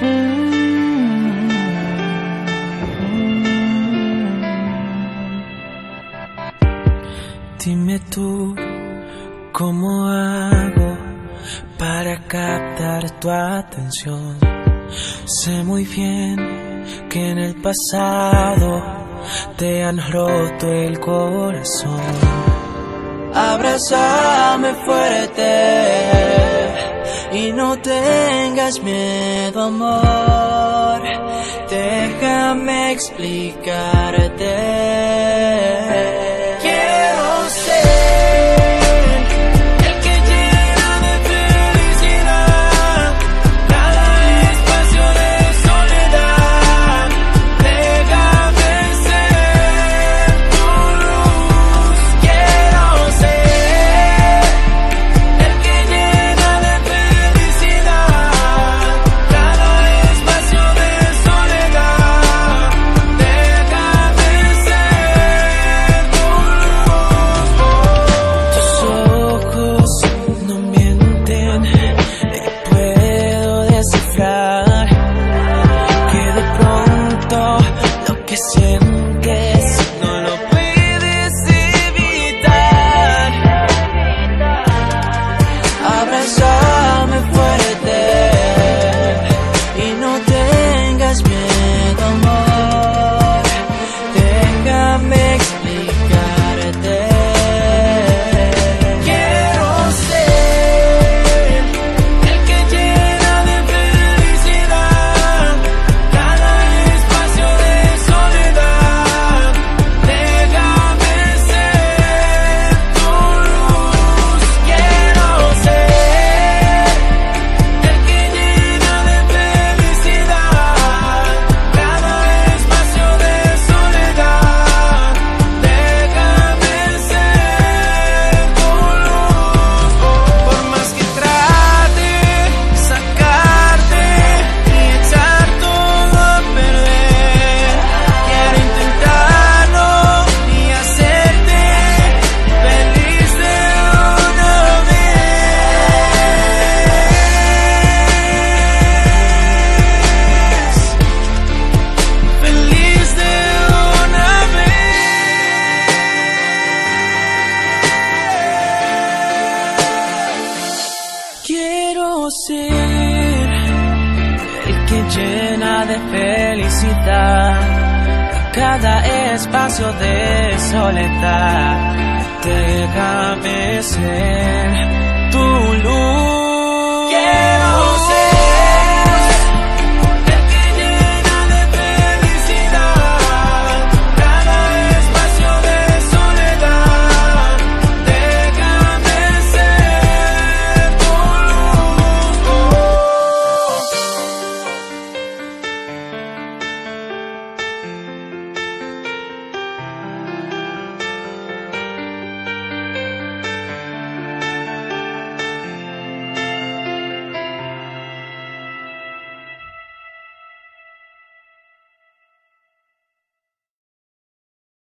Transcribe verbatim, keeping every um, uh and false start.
Dime tú, ¿cómo hago para captar tu atención? Sé muy bien que en el pasado te han roto el corazón. Abrázame fuerte y no tengas miedo, amor. Déjame explicarte. Quiero ser el que llena de felicidad cada espacio de soledad. Déjame ser tu luz.